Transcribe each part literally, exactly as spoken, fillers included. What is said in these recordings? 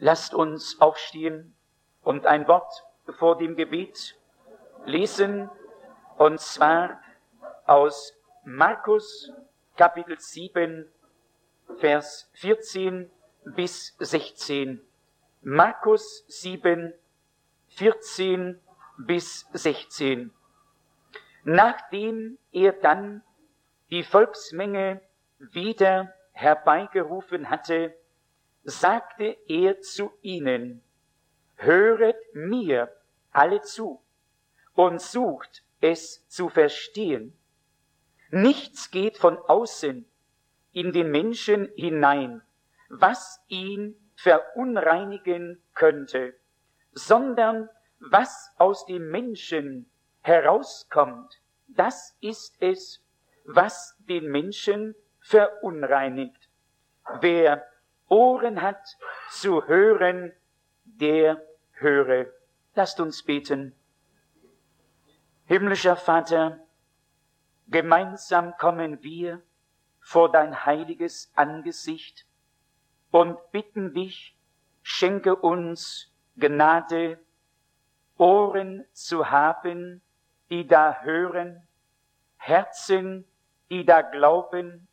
Lasst uns aufstehen und ein Wort vor dem Gebet lesen, und zwar aus Markus Kapitel sieben, Vers vierzehn bis sechzehn. Markus sieben, vierzehn bis sechzehn. Nachdem er dann die Volksmenge wieder herbeigerufen hatte, sagte er zu ihnen: Höret mir alle zu und sucht es zu verstehen. Nichts geht von außen in den Menschen hinein, was ihn verunreinigen könnte, sondern was aus dem Menschen herauskommt, das ist es, was den Menschen verunreinigt. Wer Ohren hat zu hören, der höre. Lasst uns beten. Himmlischer Vater, gemeinsam kommen wir vor dein heiliges Angesicht und bitten dich, schenke uns Gnade, Ohren zu haben, die da hören, Herzen, die da glauben,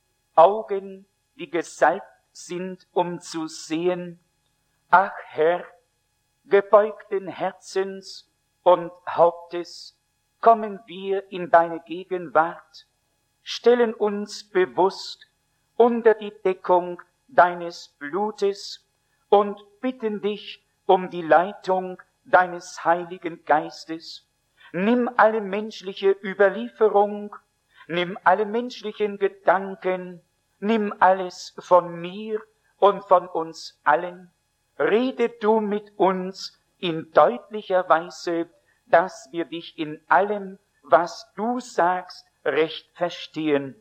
Augen, die gesalbt sind, um zu sehen. Ach Herr, gebeugten Herzens und Hauptes kommen wir in deine Gegenwart, stellen uns bewusst unter die Deckung deines Blutes und bitten dich um die Leitung deines Heiligen Geistes. Nimm alle menschliche Überlieferung, nimm alle menschlichen Gedanken, nimm alles von mir und von uns allen. Rede du mit uns in deutlicher Weise, dass wir dich in allem, was du sagst, recht verstehen.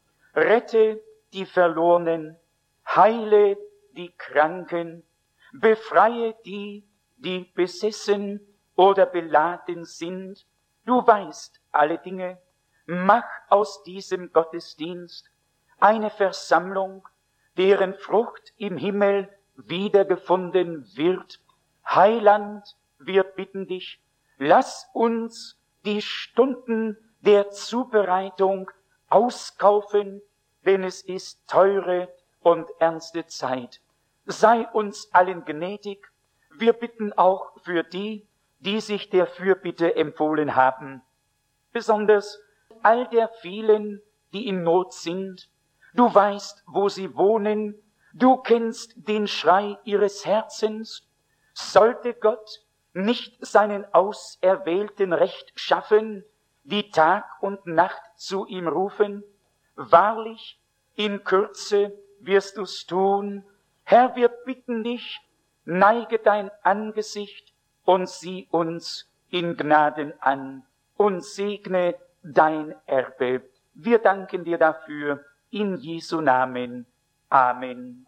Rette die Verlorenen, heile die Kranken, befreie die, die besessen oder beladen sind. Du weißt alle Dinge. Mach aus diesem Gottesdienst eine Versammlung, deren Frucht im Himmel wiedergefunden wird. Heiland, wir bitten dich, lass uns die Stunden der Zubereitung auskaufen, denn es ist teure und ernste Zeit. Sei uns allen gnädig. Wir bitten auch für die, die sich der Fürbitte empfohlen haben, besonders all der vielen, die in Not sind. Du weißt, wo sie wohnen, du kennst den Schrei ihres Herzens. Sollte Gott nicht seinen Auserwählten Recht schaffen, die Tag und Nacht zu ihm rufen? Wahrlich, in Kürze wirst du's tun. Herr, wir bitten dich, neige dein Angesicht und sieh uns in Gnaden an und segne dein Erbe. Wir danken dir dafür in Jesu Namen. Amen.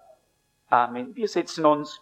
Amen. Wir setzen uns.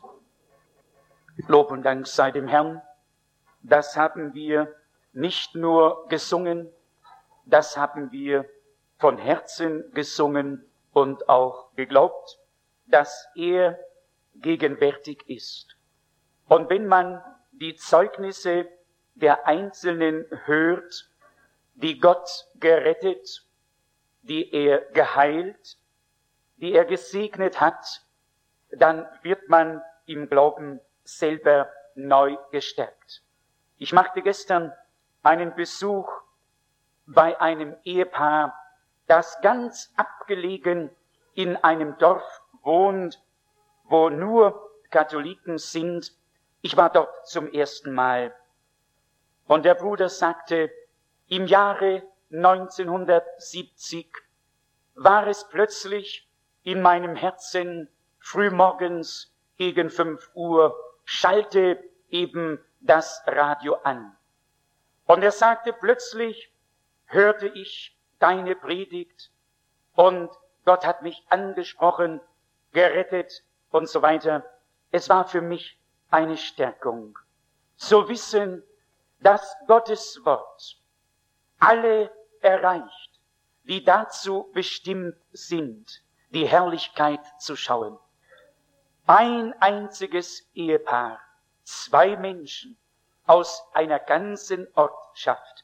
Lob und Dank sei dem Herrn. Das haben wir nicht nur gesungen, das haben wir von Herzen gesungen und auch geglaubt, dass er gegenwärtig ist. Und wenn man die Zeugnisse der Einzelnen hört, die Gott gerettet, die er geheilt, die er gesegnet hat, dann wird man im Glauben selber neu gestärkt. Ich machte gestern einen Besuch bei einem Ehepaar, das ganz abgelegen in einem Dorf wohnt, wo nur Katholiken sind. Ich war dort zum ersten Mal. Und der Bruder sagte, im Jahre neunzehnhundertsiebzig war es plötzlich in meinem Herzen frühmorgens gegen fünf Uhr, schallte eben das Radio an. Und er sagte, plötzlich hörte ich deine Predigt und Gott hat mich angesprochen, gerettet und so weiter. Es war für mich eine Stärkung, zu wissen, dass Gottes Wort alle erreicht, die dazu bestimmt sind, die Herrlichkeit zu schauen. ein einziges Ehepaar, zwei Menschen aus einer ganzen Ortschaft.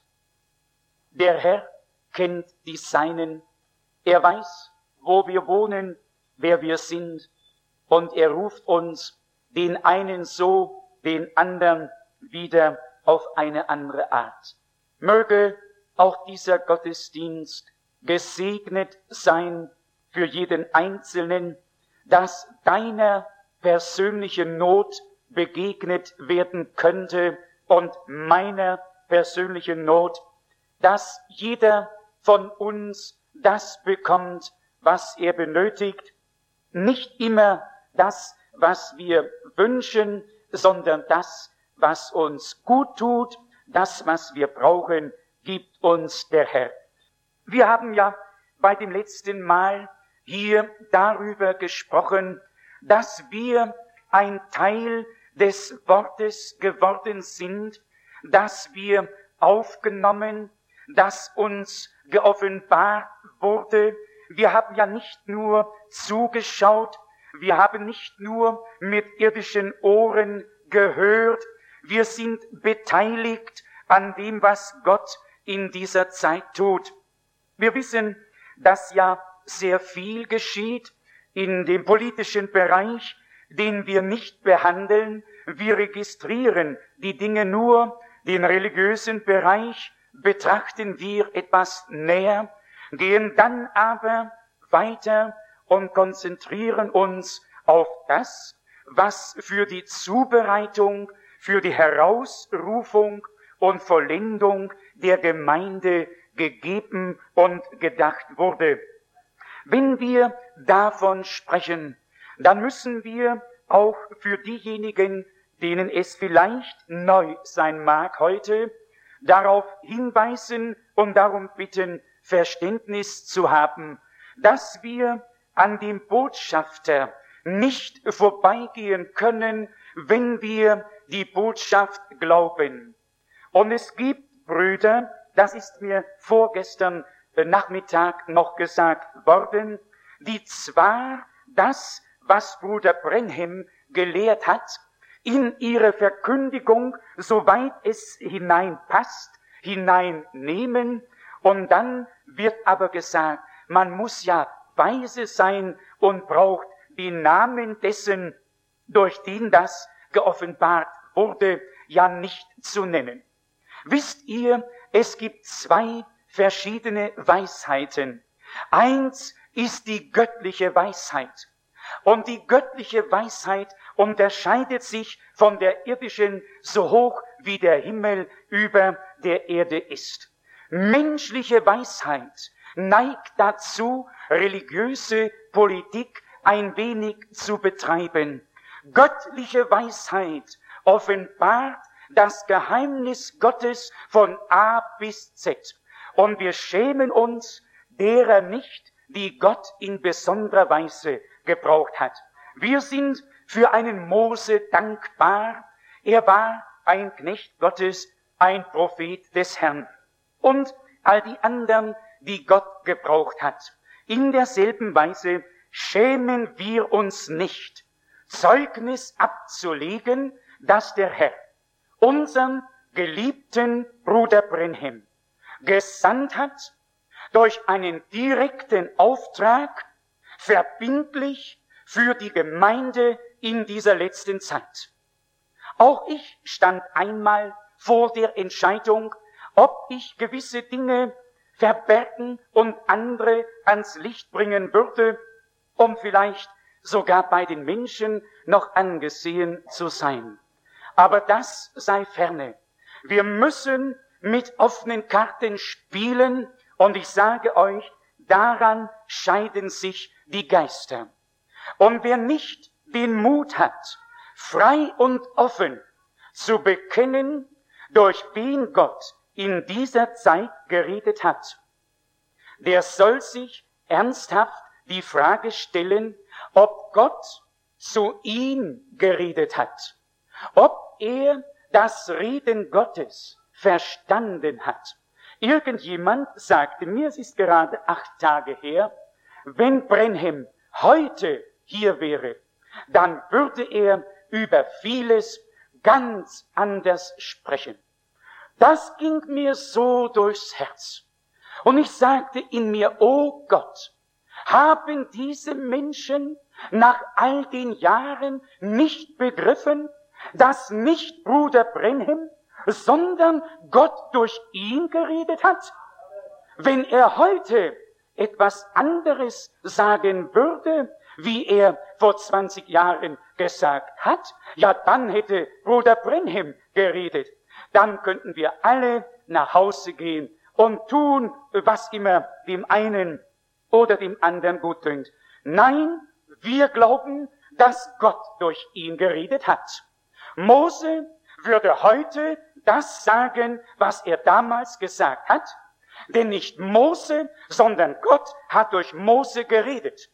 Der Herr kennt die Seinen, er weiß, wo wir wohnen, wer wir sind, und er ruft uns, den einen so, den anderen wieder auf eine andere Art. Möge auch dieser Gottesdienst gesegnet sein für jeden Einzelnen, dass deiner persönlichen Not begegnet werden könnte und meiner persönlichen Not, dass jeder von uns das bekommt, was er benötigt, nicht immer das, was wir wünschen, sondern das, was uns gut tut, das, was wir brauchen, gibt uns der Herr. Wir haben ja bei dem letzten Mal hier darüber gesprochen, dass wir ein Teil des Wortes geworden sind, dass wir aufgenommen, das uns geoffenbart wurde. Wir haben ja nicht nur zugeschaut, wir haben nicht nur mit irdischen Ohren gehört, wir sind beteiligt an dem, was Gott in dieser Zeit tut. Wir wissen, dass ja sehr viel geschieht in dem politischen Bereich, den wir nicht behandeln. Wir registrieren die Dinge nur, den religiösen Bereich betrachten wir etwas näher, gehen dann aber weiter und konzentrieren uns auf das, was für die Zubereitung, für die Herausrufung und Vollendung der Gemeinde gegeben und gedacht wurde. Wenn wir davon sprechen, dann müssen wir auch für diejenigen, denen es vielleicht neu sein mag heute, darauf hinweisen und darum bitten, Verständnis zu haben, dass wir an dem Botschafter nicht vorbeigehen können, wenn wir die Botschaft glauben. Und es gibt Brüder, das ist mir vorgestern Nachmittag noch gesagt worden, die zwar das, was Bruder Branham gelehrt hat, in ihre Verkündigung, soweit es hineinpasst, hineinnehmen, und dann wird aber gesagt, man muss ja weise sein und braucht den Namen dessen, durch den das geoffenbart wurde, ja nicht zu nennen. Wisst ihr, es gibt zwei verschiedene Weisheiten. Eins ist die göttliche Weisheit. Und die göttliche Weisheit unterscheidet sich von der irdischen so hoch wie der Himmel über der Erde ist. Menschliche Weisheit neigt dazu, religiöse Politik ein wenig zu betreiben. Göttliche Weisheit offenbart das Geheimnis Gottes von A bis Z. Und wir schämen uns derer nicht, die Gott in besonderer Weise gebraucht hat. Wir sind für einen Mose dankbar. Er war ein Knecht Gottes, ein Prophet des Herrn. Und all die anderen, die Gott gebraucht hat. In derselben Weise schämen wir uns nicht, Zeugnis abzulegen, dass der Herr unseren geliebten Bruder Branham gesandt hat, durch einen direkten Auftrag, verbindlich für die Gemeinde in dieser letzten Zeit. Auch ich stand einmal vor der Entscheidung, ob ich gewisse Dinge verbergen und andere ans Licht bringen würde, um vielleicht sogar bei den Menschen noch angesehen zu sein. Aber das sei ferne. Wir müssen mit offenen Karten spielen, und ich sage euch, daran scheiden sich die Geister. Und wer nicht den Mut hat, frei und offen zu bekennen, durch wen Gott in dieser Zeit geredet hat, der soll sich ernsthaft die Frage stellen, ob Gott zu ihm geredet hat, ob er das Reden Gottes verstanden hat. Irgendjemand sagte mir, es ist gerade acht Tage her, wenn Branham heute hier wäre, dann würde er über vieles ganz anders sprechen. Das ging mir so durchs Herz. Und ich sagte in mir, oh Gott, haben diese Menschen nach all den Jahren nicht begriffen, dass nicht Bruder Branham, sondern Gott durch ihn geredet hat? Wenn er heute etwas anderes sagen würde, wie er vor zwanzig Jahren gesagt hat, ja, dann hätte Bruder Branham geredet. Dann könnten wir alle nach Hause gehen und tun, was immer dem einen oder dem anderen gut dünkt. Nein, wir glauben, dass Gott durch ihn geredet hat. Mose würde heute das sagen, was er damals gesagt hat, denn nicht Mose, sondern Gott hat durch Mose geredet.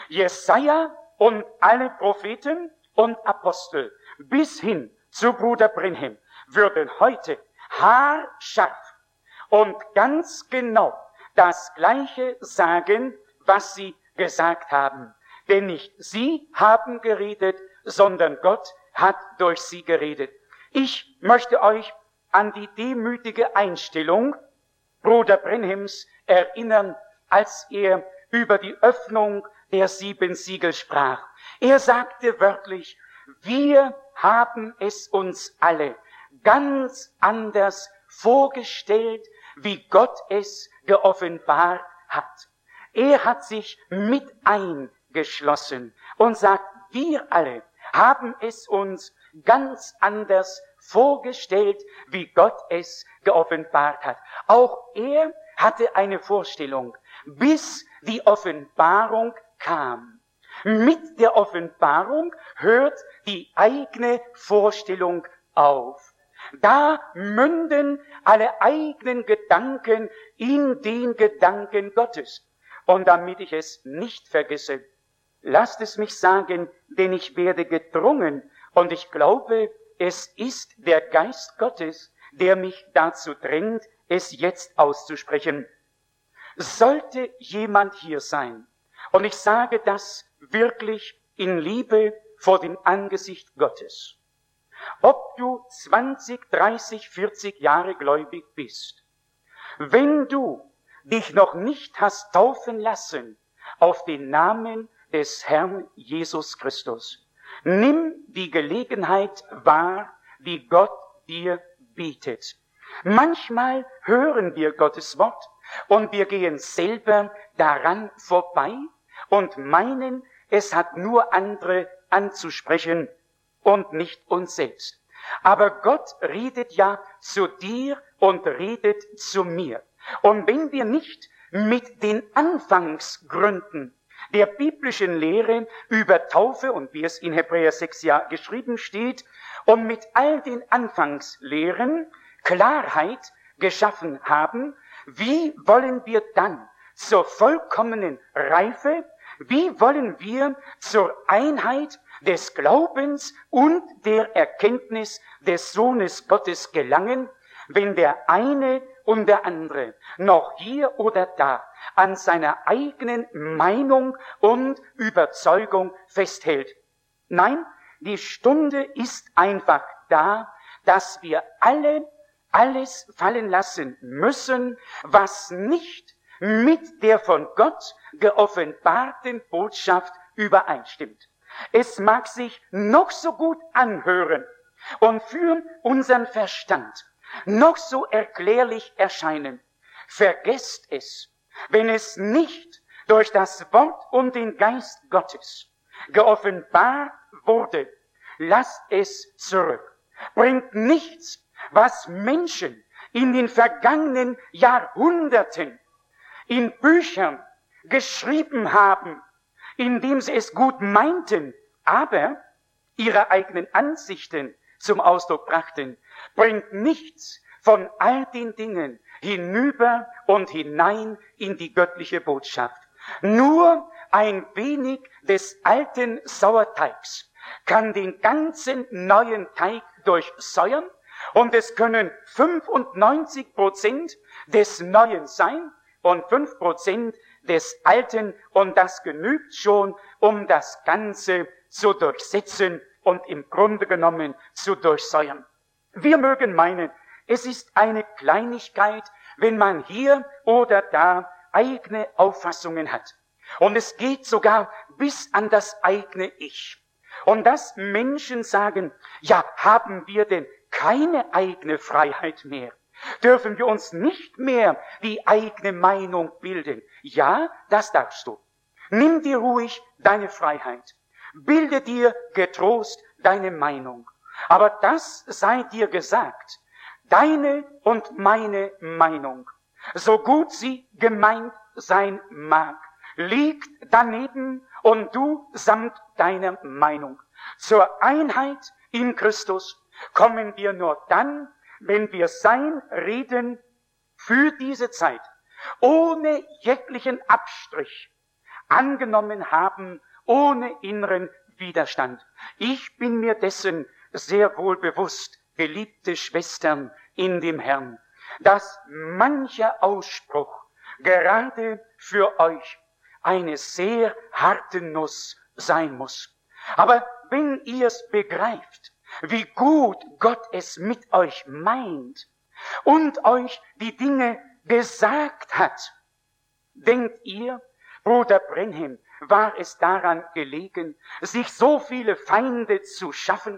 Jesaja und alle Propheten und Apostel bis hin zu Bruder Branham würden heute haarscharf und ganz genau das Gleiche sagen, was sie gesagt haben. Denn nicht sie haben geredet, sondern Gott hat durch sie geredet. Ich möchte euch an die demütige Einstellung Bruder Branhams erinnern, als er über die Öffnung der sieben Siegel sprach. Er sagte wörtlich, wir haben es uns alle ganz anders vorgestellt, wie Gott es geoffenbart hat. Er hat sich mit eingeschlossen und sagt, wir alle haben es uns ganz anders vorgestellt, wie Gott es geoffenbart hat. Auch er hatte eine Vorstellung, bis die Offenbarung kam. Mit der Offenbarung hört die eigene Vorstellung auf. Da münden alle eigenen Gedanken in den Gedanken Gottes. Und damit ich es nicht vergesse, lasst es mich sagen, denn ich werde gedrungen und ich glaube, es ist der Geist Gottes, der mich dazu drängt, es jetzt auszusprechen. Sollte jemand hier sein, und ich sage das wirklich in Liebe vor dem Angesicht Gottes, ob du zwanzig, dreißig, vierzig Jahre gläubig bist, wenn du dich noch nicht hast taufen lassen auf den Namen des Herrn Jesus Christus, nimm die Gelegenheit wahr, die Gott dir bietet. Manchmal hören wir Gottes Wort und wir gehen selber daran vorbei und meinen, es hat nur andere anzusprechen und nicht uns selbst. Aber Gott redet ja zu dir und redet zu mir. Und wenn wir nicht mit den Anfangsgründen der biblischen Lehre über Taufe und wie es in Hebräer sechs ja geschrieben steht, und mit all den Anfangslehren Klarheit geschaffen haben, wie wollen wir dann zur vollkommenen Reife, wie wollen wir zur Einheit des Glaubens und der Erkenntnis des Sohnes Gottes gelangen, wenn der eine und der andere noch hier oder da an seiner eigenen Meinung und Überzeugung festhält. Nein, die Stunde ist einfach da, dass wir alle alles fallen lassen müssen, was nicht mit der von Gott geoffenbarten Botschaft übereinstimmt. Es mag sich noch so gut anhören und für unseren Verstand noch so erklärlich erscheinen. Vergesst es, wenn es nicht durch das Wort und den Geist Gottes geoffenbart wurde, lasst es zurück. Bringt nichts, was Menschen in den vergangenen Jahrhunderten in Büchern geschrieben haben, indem sie es gut meinten, aber ihre eigenen Ansichten zum Ausdruck brachten, bringt nichts von all den Dingen hinüber und hinein in die göttliche Botschaft. Nur ein wenig des alten Sauerteigs kann den ganzen neuen Teig durchsäuern und es können fünfundneunzig Prozent des Neuen sein und fünf Prozent des Alten und das genügt schon, um das Ganze zu durchsetzen und im Grunde genommen zu durchsäuern. Wir mögen meinen, es ist eine Kleinigkeit, wenn man hier oder da eigene Auffassungen hat. Und es geht sogar bis an das eigene Ich. Und dass Menschen sagen, ja, haben wir denn keine eigene Freiheit mehr? Dürfen wir uns nicht mehr die eigene Meinung bilden? Ja, das darfst du. Nimm dir ruhig deine Freiheit. Bilde dir getrost deine Meinung. Aber das sei dir gesagt. Deine und meine Meinung, so gut sie gemeint sein mag, liegt daneben und du samt deiner Meinung. Zur Einheit in Christus kommen wir nur dann, wenn wir sein Reden für diese Zeit ohne jeglichen Abstrich angenommen haben, ohne inneren Widerstand. Ich bin mir dessen sehr wohl bewusst, geliebte Schwestern in dem Herrn, dass mancher Ausspruch gerade für euch eine sehr harte Nuss sein muss. Aber wenn ihr es begreift, wie gut Gott es mit euch meint und euch die Dinge gesagt hat, denkt ihr, Bruder Brenhem, war es daran gelegen, sich so viele Feinde zu schaffen?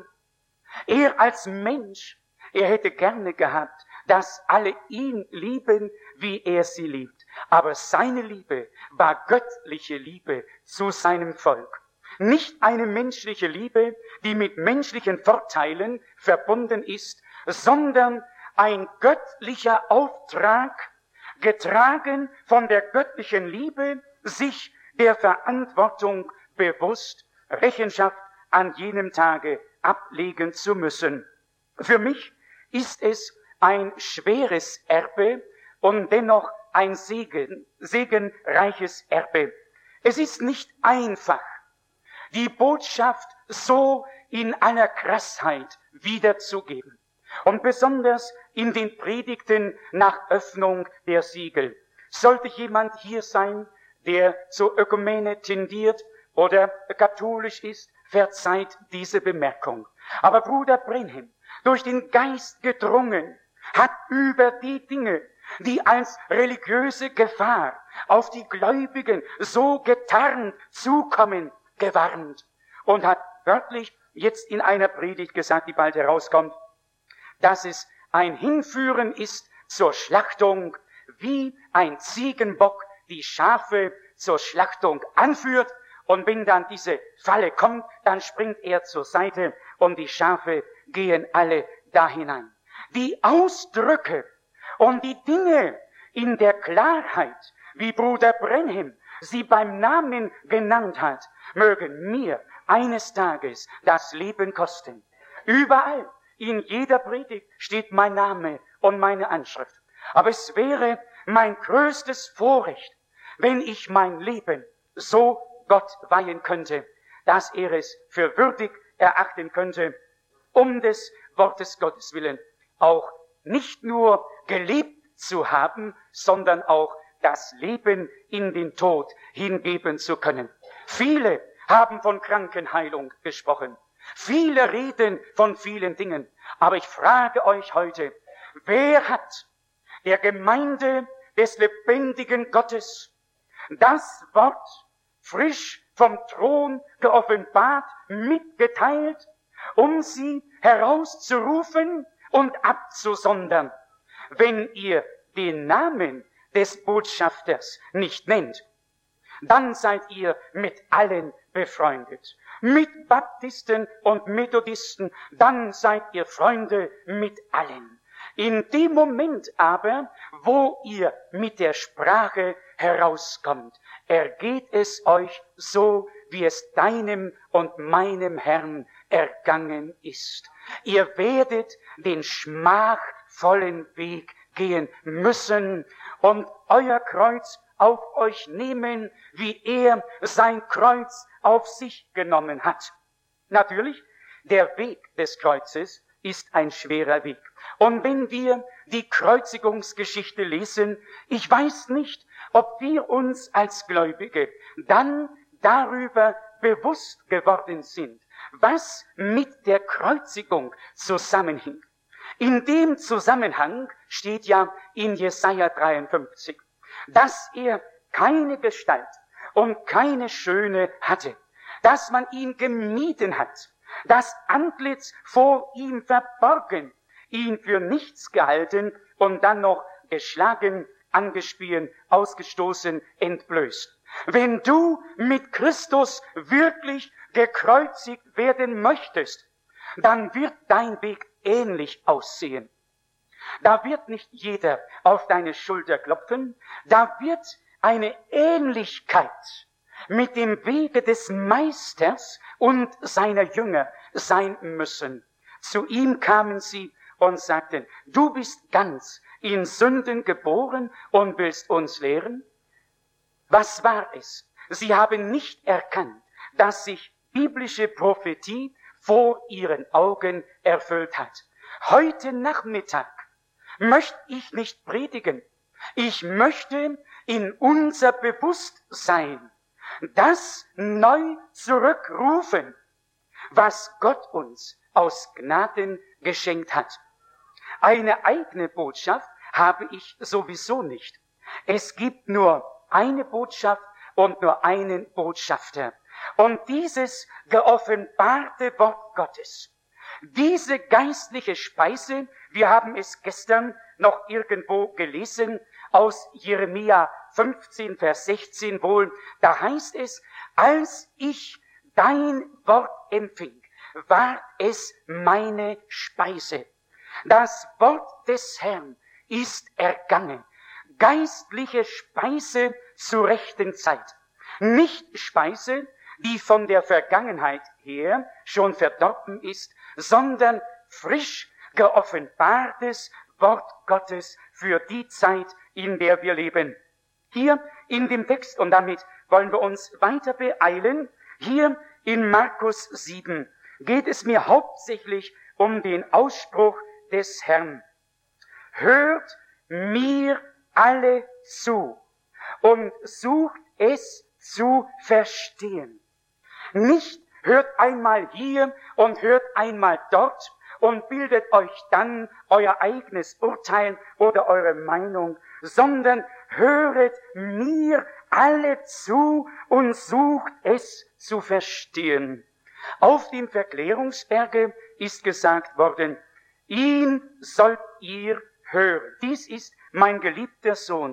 Er als Mensch, er hätte gerne gehabt, dass alle ihn lieben, wie er sie liebt. Aber seine Liebe war göttliche Liebe zu seinem Volk. Nicht eine menschliche Liebe, die mit menschlichen Vorteilen verbunden ist, sondern ein göttlicher Auftrag, getragen von der göttlichen Liebe, sich der Verantwortung bewusst, Rechenschaft an jenem Tage ablegen zu müssen. Für mich ist es ein schweres Erbe und dennoch ein Segen, segenreiches Erbe. Es ist nicht einfach, die Botschaft so in aller Krassheit wiederzugeben. Und besonders in den Predigten nach Öffnung der Siegel. Sollte jemand hier sein, der zur Ökumene tendiert oder katholisch ist, verzeiht diese Bemerkung. Aber Bruder Brenhem, durch den Geist gedrungen, hat über die Dinge, die als religiöse Gefahr auf die Gläubigen so getarnt zukommen, gewarnt und hat wörtlich jetzt in einer Predigt gesagt, die bald herauskommt, dass es ein Hinführen ist zur Schlachtung, wie ein Ziegenbock die Schafe zur Schlachtung anführt, und wenn dann diese Falle kommt, dann springt er zur Seite und die Schafe gehen alle da hinein. Die Ausdrücke und die Dinge in der Klarheit, wie Bruder Brenhem sie beim Namen genannt hat, mögen mir eines Tages das Leben kosten. Überall, in jeder Predigt steht mein Name und meine Anschrift. Aber es wäre mein größtes Vorrecht, wenn ich mein Leben so Gott weihen könnte, dass er es für würdig erachten könnte, um des Wortes Gottes willen auch nicht nur gelebt zu haben, sondern auch das Leben in den Tod hingeben zu können. Viele haben von Krankenheilung gesprochen. Viele reden von vielen Dingen. Aber ich frage euch heute, wer hat der Gemeinde des lebendigen Gottes das Wort frisch vom Thron geoffenbart, mitgeteilt, um sie herauszurufen und abzusondern? Wenn ihr den Namen des Botschafters nicht nennt, dann seid ihr mit allen befreundet. Mit Baptisten und Methodisten, dann seid ihr Freunde mit allen. In dem Moment aber, wo ihr mit der Sprache herauskommt, ergeht es euch so, wie es deinem und meinem Herrn ergangen ist. Ihr werdet den schmachvollen Weg gehen müssen und euer Kreuz auf euch nehmen, wie er sein Kreuz auf sich genommen hat. Natürlich, der Weg des Kreuzes ist ein schwerer Weg. Und wenn wir die Kreuzigungsgeschichte lesen, ich weiß nicht, ob wir uns als Gläubige dann darüber bewusst geworden sind, was mit der Kreuzigung zusammenhing. In dem Zusammenhang steht ja in Jesaja dreiundfünfzig, dass er keine Gestalt und keine Schöne hatte, dass man ihn gemieden hat, das Antlitz vor ihm verborgen, ihn für nichts gehalten und dann noch geschlagen, angespien, ausgestoßen, entblößt. Wenn du mit Christus wirklich gekreuzigt werden möchtest, dann wird dein Weg ähnlich aussehen. Da wird nicht jeder auf deine Schulter klopfen, da wird eine Ähnlichkeit mit dem Wege des Meisters und seiner Jünger sein müssen. Zu ihm kamen sie und sagten, du bist ganz in Sünden geboren und willst uns lehren? Was war es? Sie haben nicht erkannt, dass sich biblische Prophetie vor ihren Augen erfüllt hat. Heute Nachmittag möchte ich nicht predigen. Ich möchte in unser Bewusstsein das neu zurückrufen, was Gott uns aus Gnaden geschenkt hat. Eine eigene Botschaft habe ich sowieso nicht. Es gibt nur eine Botschaft und nur einen Botschafter. Und dieses geoffenbarte Wort Gottes, diese geistliche Speise, wir haben es gestern noch irgendwo gelesen, aus Jeremia fünfzehn, Vers sechzehn wohl, da heißt es, als ich dein Wort empfing, ward es meine Speise. Das Wort des Herrn ist ergangen. Geistliche Speise zur rechten Zeit. Nicht Speise, die von der Vergangenheit her schon verdorben ist, sondern frisch geoffenbartes Wort Gottes für die Zeit, in der wir leben. Hier in dem Text, und damit wollen wir uns weiter beeilen, hier in Markus sieben geht es mir hauptsächlich um den Ausspruch des Herrn. Hört mir alle zu und sucht es zu verstehen. Nicht hört einmal hier und hört einmal dort und bildet euch dann euer eigenes Urteil oder eure Meinung, sondern höret mir alle zu und sucht es zu verstehen. Auf dem Verklärungsberge ist gesagt worden, ihn sollt ihr hören. Dies ist mein geliebter Sohn.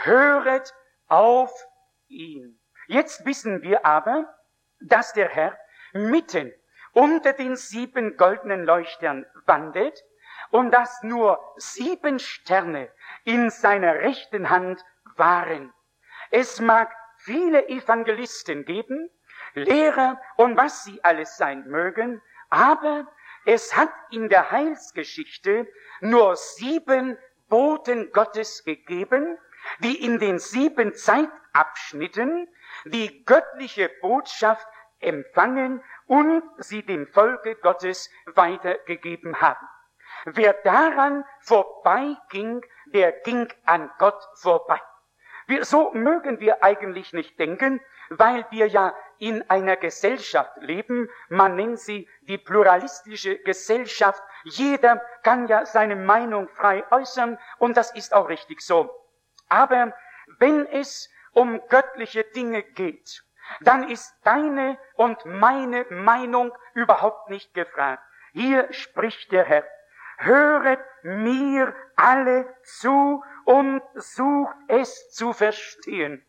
Höret auf ihn. Jetzt wissen wir aber, dass der Herr mitten unter den sieben goldenen Leuchtern wandelt und dass nur sieben Sterne in seiner rechten Hand waren. Es mag viele Evangelisten geben, Lehrer und was sie alles sein mögen, aber es hat in der Heilsgeschichte nur sieben Boten Gottes gegeben, die in den sieben Zeitabschnitten die göttliche Botschaft empfangen und sie dem Volke Gottes weitergegeben haben. Wer daran vorbeiging, der ging an Gott vorbei. Wir, so mögen wir eigentlich nicht denken, weil wir ja in einer Gesellschaft leben, man nennt sie die pluralistische Gesellschaft. Jeder kann ja seine Meinung frei äußern und das ist auch richtig so. Aber wenn es um göttliche Dinge geht, dann ist deine und meine Meinung überhaupt nicht gefragt. Hier spricht der Herr. Höret mir alle zu und sucht es zu verstehen.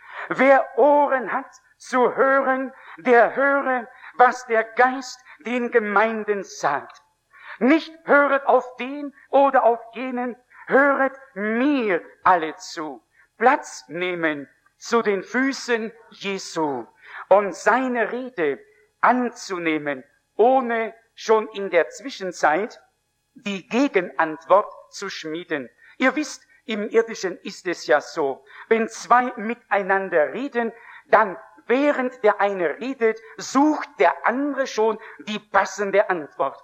Wer Ohren hat zu hören, der höre, was der Geist den Gemeinden sagt. Nicht höret auf den oder auf jenen, höret mir alle zu. Platz nehmen zu den Füßen Jesu und seine Rede anzunehmen, ohne schon in der Zwischenzeit die Gegenantwort zu schmieden. Ihr wisst, im Irdischen ist es ja so, wenn zwei miteinander reden, dann während der eine redet, sucht der andere schon die passende Antwort.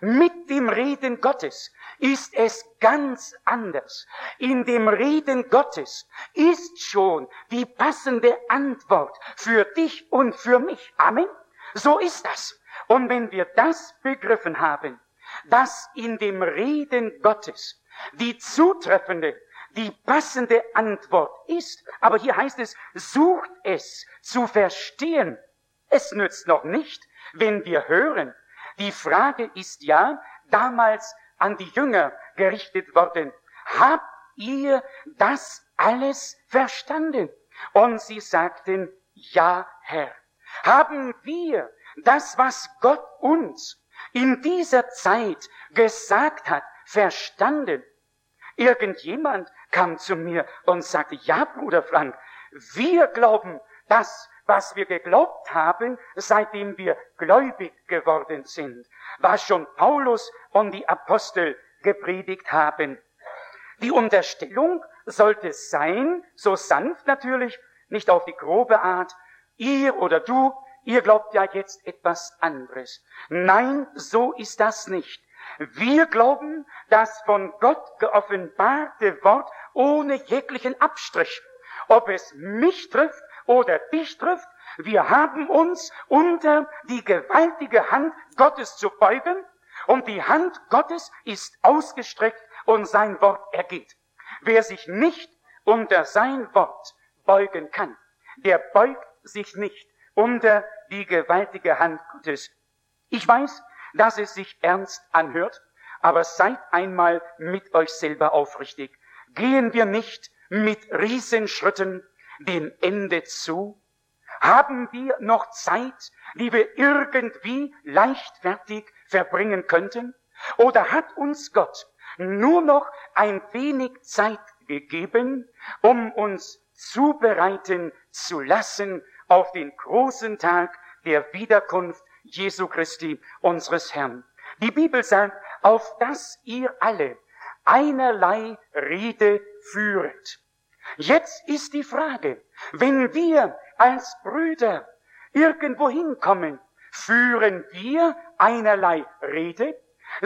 Mit dem Reden Gottes ist es ganz anders. In dem Reden Gottes ist schon die passende Antwort für dich und für mich. Amen. So ist das. Und wenn wir das begriffen haben, dass in dem Reden Gottes die zutreffende, die passende Antwort ist, aber hier heißt es, sucht es zu verstehen. Es nützt noch nicht, wenn wir hören. Die Frage ist ja damals an die Jünger gerichtet worden. Habt ihr das alles verstanden? Und sie sagten, ja, Herr. Haben wir das, was Gott uns in dieser Zeit gesagt hat, verstanden? Irgendjemand kam zu mir und sagte, ja, Bruder Frank, wir glauben das, was wir geglaubt haben, seitdem wir gläubig geworden sind, was schon Paulus und die Apostel gepredigt haben. Die Unterstellung sollte sein, so sanft natürlich, nicht auf die grobe Art, ihr oder du, ihr glaubt ja jetzt etwas anderes. Nein, so ist das nicht. Wir glauben das von Gott geoffenbarte Wort ohne jeglichen Abstrich. Ob es mich trifft oder dich trifft, wir haben uns unter die gewaltige Hand Gottes zu beugen, und die Hand Gottes ist ausgestreckt und sein Wort ergeht. Wer sich nicht unter sein Wort beugen kann, der beugt sich nicht unter die gewaltige Hand Gottes. Ich weiß, dass es sich ernst anhört, aber seid einmal mit euch selber aufrichtig. Gehen wir nicht mit Riesenschritten dem Ende zu? Haben wir noch Zeit, die wir irgendwie leichtfertig verbringen könnten? Oder hat uns Gott nur noch ein wenig Zeit gegeben, um uns zubereiten zu lassen auf den großen Tag der Wiederkunft Jesu Christi, unseres Herrn? Die Bibel sagt, auf dass ihr alle einerlei Rede führet. Jetzt ist die Frage, wenn wir als Brüder irgendwo hinkommen, führen wir einerlei Rede?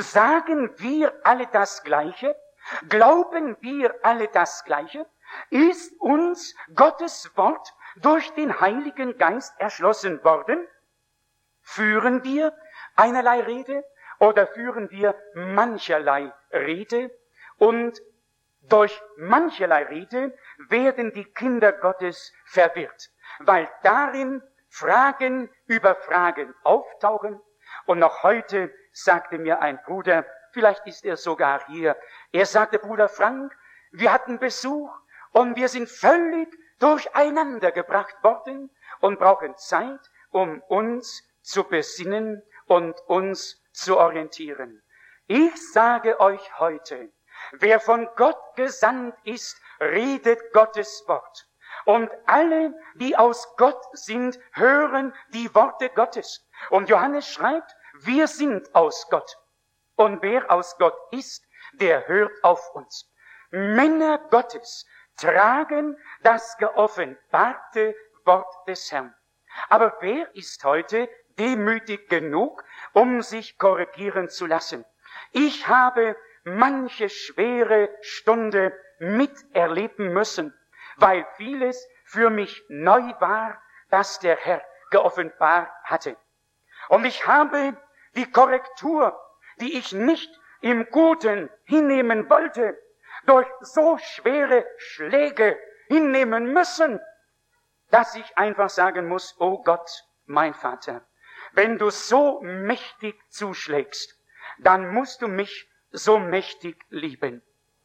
Sagen wir alle das Gleiche? Glauben wir alle das Gleiche? Ist uns Gottes Wort durch den Heiligen Geist erschlossen worden? Führen wir einerlei Rede oder führen wir mancherlei Rede? Und durch mancherlei Rede werden die Kinder Gottes verwirrt, weil darin Fragen über Fragen auftauchen. Und noch heute sagte mir ein Bruder, vielleicht ist er sogar hier, er sagte, Bruder Frank, wir hatten Besuch und wir sind völlig durcheinander gebracht worden und brauchen Zeit, um uns zu besinnen und uns zu orientieren. Ich sage euch heute, wer von Gott gesandt ist, redet Gottes Wort. Und alle, die aus Gott sind, hören die Worte Gottes. Und Johannes schreibt, wir sind aus Gott. Und wer aus Gott ist, der hört auf uns. Männer Gottes tragen das geoffenbarte Wort des Herrn. Aber wer ist heute demütig genug, um sich korrigieren zu lassen? Ich habe manche schwere Stunde miterleben müssen, weil vieles für mich neu war, das der Herr geoffenbart hatte. Und ich habe die Korrektur, die ich nicht im Guten hinnehmen wollte, durch so schwere Schläge hinnehmen müssen, dass ich einfach sagen muss, oh Gott, mein Vater, wenn du so mächtig zuschlägst, dann musst du mich so mächtig lieben.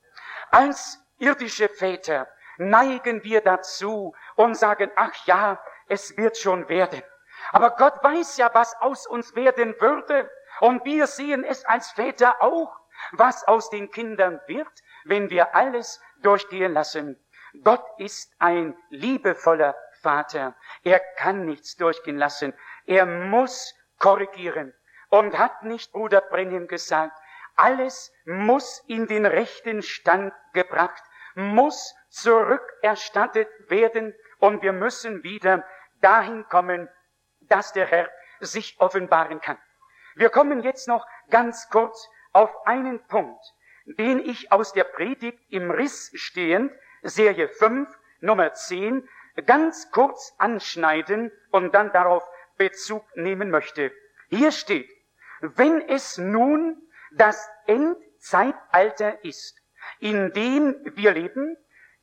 Als irdische Väter neigen wir dazu und sagen, ach ja, es wird schon werden. Aber Gott weiß ja, was aus uns werden würde. Und wir sehen es als Väter auch, was aus den Kindern wird, wenn wir alles durchgehen lassen. Gott ist ein liebevoller Vater. Er kann nichts durchgehen lassen. Er muss korrigieren. Und hat nicht Bruder Brenhem gesagt, alles muss in den rechten Stand gebracht, muss zurückerstattet werden, und wir müssen wieder dahin kommen, dass der Herr sich offenbaren kann. Wir kommen jetzt noch ganz kurz auf einen Punkt, den ich aus der Predigt im Riss stehend, Serie fünf, Nummer zehn, ganz kurz anschneiden und dann darauf Bezug nehmen möchte. Hier steht: Wenn es nun das Endzeitalter ist, in dem wir leben,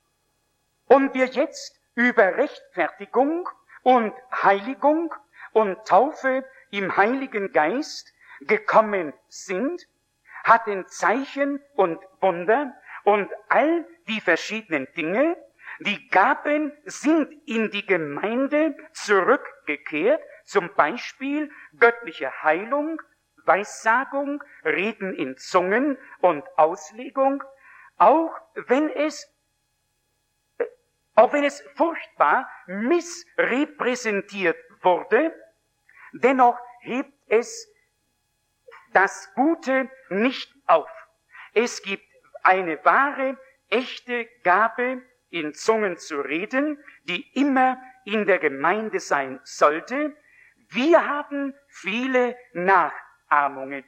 und wir jetzt über Rechtfertigung und Heiligung und Taufe im Heiligen Geist gekommen sind, hatten Zeichen und Wunder und all die verschiedenen Dinge, die Gaben sind in die Gemeinde zurückgekehrt, zum Beispiel göttliche Heilung, Weissagung, Reden in Zungen und Auslegung, auch wenn es, auch wenn es furchtbar missrepräsentiert wurde, dennoch hebt es das Gute nicht auf. Es gibt eine wahre, echte Gabe, in Zungen zu reden, die immer in der Gemeinde sein sollte. Wir haben viele Nachahmungen.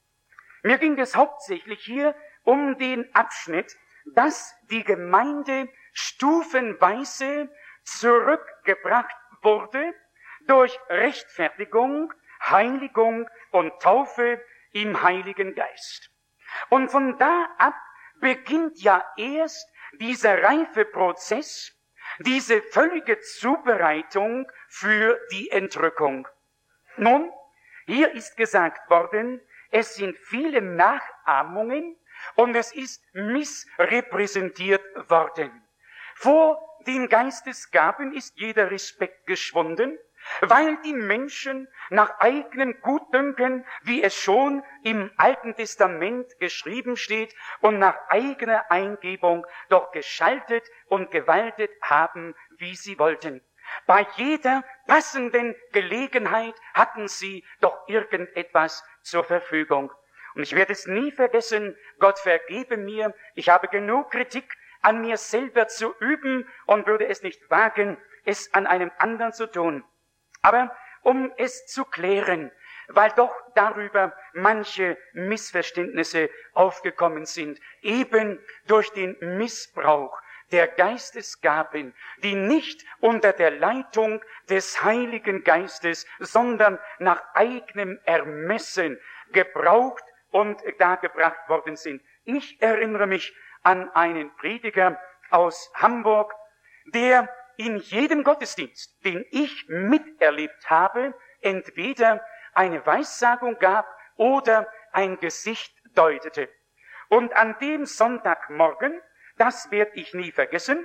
Mir ging es hauptsächlich hier um den Abschnitt, dass die Gemeinde stufenweise zurückgebracht wurde durch Rechtfertigung, Heiligung und Taufe im Heiligen Geist. Und von da ab beginnt ja erst dieser Reifeprozess, diese völlige Zubereitung für die Entrückung. Nun, hier ist gesagt worden, es sind viele Nachahmungen und es ist missrepräsentiert worden. Vor den Geistesgaben ist jeder Respekt geschwunden, weil die Menschen nach eigenem Gutdünken, wie es schon im Alten Testament geschrieben steht, und nach eigener Eingebung doch geschaltet und gewaltet haben, wie sie wollten. Bei jeder passenden Gelegenheit hatten sie doch irgendetwas zur Verfügung. Und ich werde es nie vergessen, Gott vergebe mir, ich habe genug Kritik an mir selber zu üben und würde es nicht wagen, es an einem anderen zu tun. Aber um es zu klären, weil doch darüber manche Missverständnisse aufgekommen sind, eben durch den Missbrauch der Geistesgaben, die nicht unter der Leitung des Heiligen Geistes, sondern nach eigenem Ermessen gebraucht und dargebracht worden sind. Ich erinnere mich an einen Prediger aus Hamburg, der in jedem Gottesdienst, den ich miterlebt habe, entweder eine Weissagung gab oder ein Gesicht deutete. Und an dem Sonntagmorgen, das werde ich nie vergessen,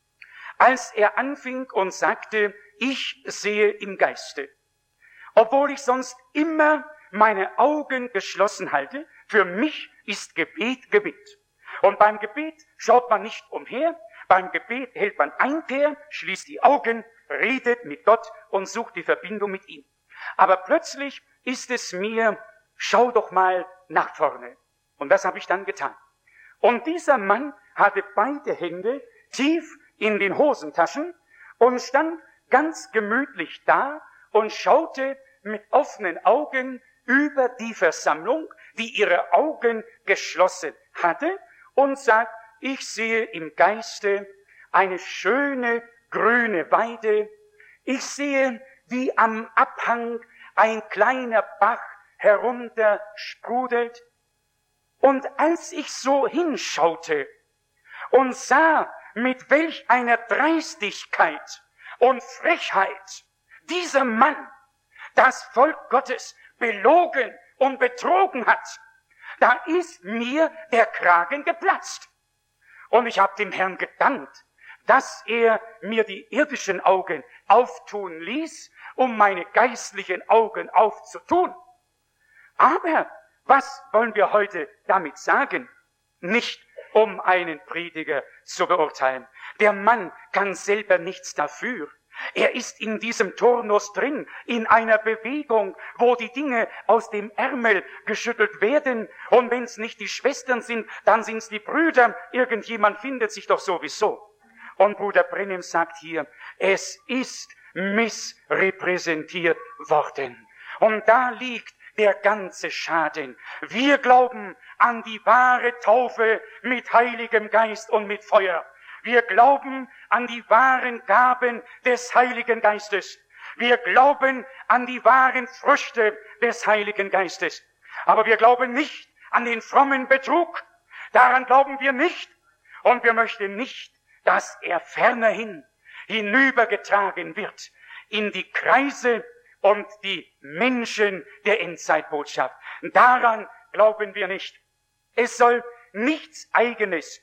als er anfing und sagte, ich sehe im Geiste. Obwohl ich sonst immer meine Augen geschlossen halte, für mich ist Gebet Gebet. Und beim Gebet schaut man nicht umher, beim Gebet hält man Einkehr, schließt die Augen, redet mit Gott und sucht die Verbindung mit ihm. Aber plötzlich ist es mir, schau doch mal nach vorne. Und das habe ich dann getan. Und dieser Mann hatte beide Hände tief in den Hosentaschen und stand ganz gemütlich da und schaute mit offenen Augen über die Versammlung, die ihre Augen geschlossen hatte, und sagt, ich sehe im Geiste eine schöne grüne Weide. Ich sehe, wie am Abhang ein kleiner Bach herunter sprudelt. Und als ich so hinschaute und sah, mit welch einer Dreistigkeit und Frechheit dieser Mann das Volk Gottes belogen und betrogen hat, da ist mir der Kragen geplatzt. Und ich habe dem Herrn gedankt, dass er mir die irdischen Augen auftun ließ, um meine geistlichen Augen aufzutun. Aber was wollen wir heute damit sagen? Nicht, um einen Prediger zu beurteilen. Der Mann kann selber nichts dafür. Er ist in diesem Turnus drin, in einer Bewegung, wo die Dinge aus dem Ärmel geschüttelt werden. Und wenn es nicht die Schwestern sind, dann sind es die Brüder. Irgendjemand findet sich doch sowieso. Und Bruder Brennim sagt hier, es ist missrepräsentiert worden. Und da liegt der ganze Schaden. Wir glauben an die wahre Taufe mit Heiligem Geist und mit Feuer. Wir glauben an die wahren Gaben des Heiligen Geistes. Wir glauben an die wahren Früchte des Heiligen Geistes. Aber wir glauben nicht an den frommen Betrug. Daran glauben wir nicht. Und wir möchten nicht, dass er fernerhin hinübergetragen wird in die Kreise und die Menschen der Endzeitbotschaft. Daran glauben wir nicht. Es soll nichts Eigenes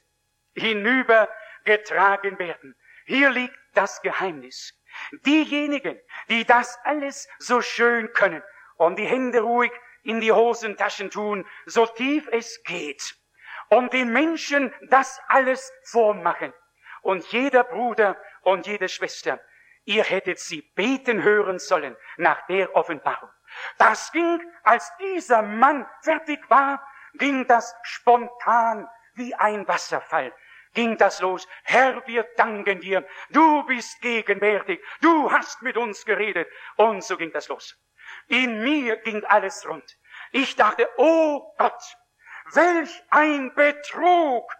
hinübergetragen werden. Hier liegt das Geheimnis. Diejenigen, die das alles so schön können und die Hände ruhig in die Hosentaschen tun, so tief es geht, und den Menschen das alles vormachen. Und jeder Bruder und jede Schwester, ihr hättet sie beten hören sollen nach der Offenbarung. Das ging, als dieser Mann fertig war, ging das spontan wie ein Wasserfall. Ging das los. Herr, wir danken dir. Du bist gegenwärtig. Du hast mit uns geredet. Und so ging das los. In mir ging alles rund. Ich dachte, oh Gott, welch ein Betrug!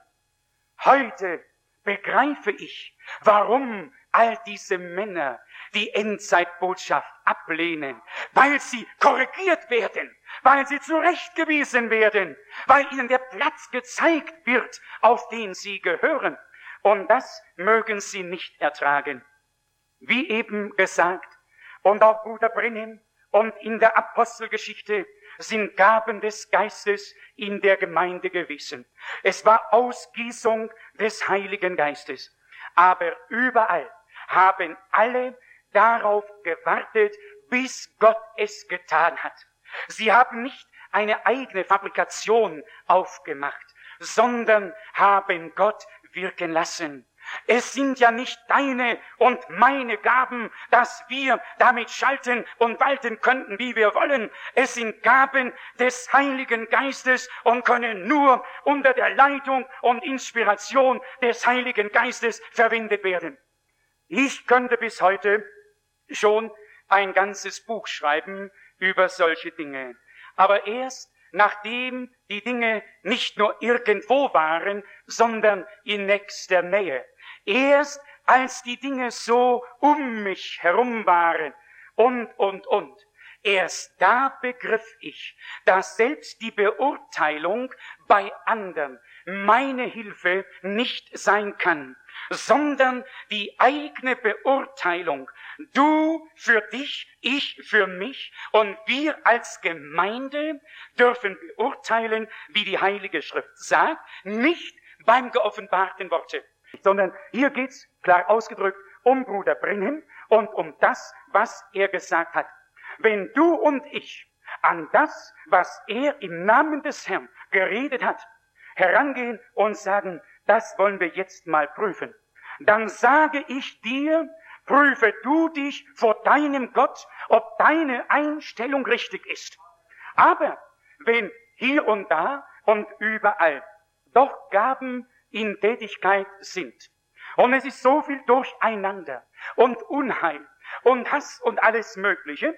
Heute begreife ich, warum all diese Männer die Endzeitbotschaft ablehnen, weil sie korrigiert werden, weil sie zurechtgewiesen werden, weil ihnen der Platz gezeigt wird, auf den sie gehören. Und das mögen sie nicht ertragen. Wie eben gesagt, und auch Bruder Brenhem und in der Apostelgeschichte sind Gaben des Geistes in der Gemeinde gewesen. Es war Ausgießung des Heiligen Geistes. Aber überall haben alle darauf gewartet, bis Gott es getan hat. Sie haben nicht eine eigene Fabrikation aufgemacht, sondern haben Gott wirken lassen. Es sind ja nicht deine und meine Gaben, dass wir damit schalten und walten könnten, wie wir wollen. Es sind Gaben des Heiligen Geistes und können nur unter der Leitung und Inspiration des Heiligen Geistes verwendet werden. Ich könnte bis heute schon ein ganzes Buch schreiben über solche Dinge. Aber erst nachdem die Dinge nicht nur irgendwo waren, sondern in nächster Nähe. Erst als die Dinge so um mich herum waren und, und, und. Erst da begriff ich, dass selbst die Beurteilung bei anderen meine Hilfe nicht sein kann, sondern die eigene Beurteilung. Du für dich, ich für mich, und wir als Gemeinde dürfen beurteilen, wie die Heilige Schrift sagt, nicht beim geoffenbarten Worte, sondern hier geht's, klar ausgedrückt, um Bruder Brenhem und um das, was er gesagt hat. Wenn du und ich an das, was er im Namen des Herrn geredet hat, herangehen und sagen, das wollen wir jetzt mal prüfen, dann sage ich dir, prüfe du dich vor deinem Gott, ob deine Einstellung richtig ist. Aber wenn hier und da und überall doch Gaben in Tätigkeit sind, und es ist so viel Durcheinander und Unheil und Hass und alles Mögliche,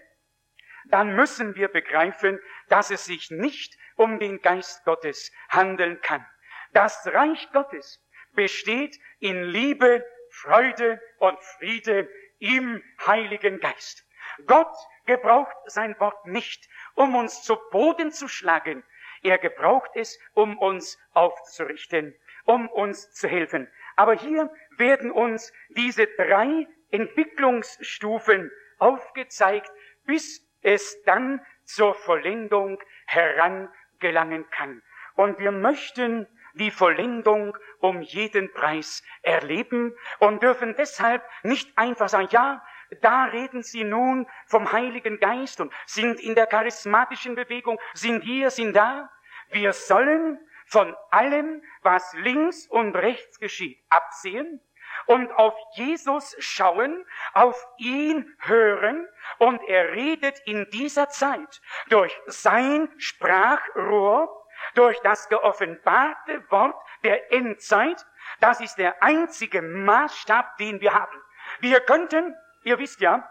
dann müssen wir begreifen, dass es sich nicht um den Geist Gottes handeln kann. Das Reich Gottes besteht in Liebe, Freude und Friede im Heiligen Geist. Gott gebraucht sein Wort nicht, um uns zu Boden zu schlagen. Er gebraucht es, um uns aufzurichten, um uns zu helfen. Aber hier werden uns diese drei Entwicklungsstufen aufgezeigt, bis es dann zur Vollendung herangelangen kann. Und wir möchten die Vollendung um jeden Preis erleben und dürfen deshalb nicht einfach sagen, ja, da reden Sie nun vom Heiligen Geist und sind in der charismatischen Bewegung, sind hier, sind da. Wir sollen von allem, was links und rechts geschieht, absehen und auf Jesus schauen, auf ihn hören, und er redet in dieser Zeit durch sein Sprachrohr, durch das geoffenbarte Wort der Endzeit. Das ist der einzige Maßstab, den wir haben. Wir könnten, ihr wisst ja,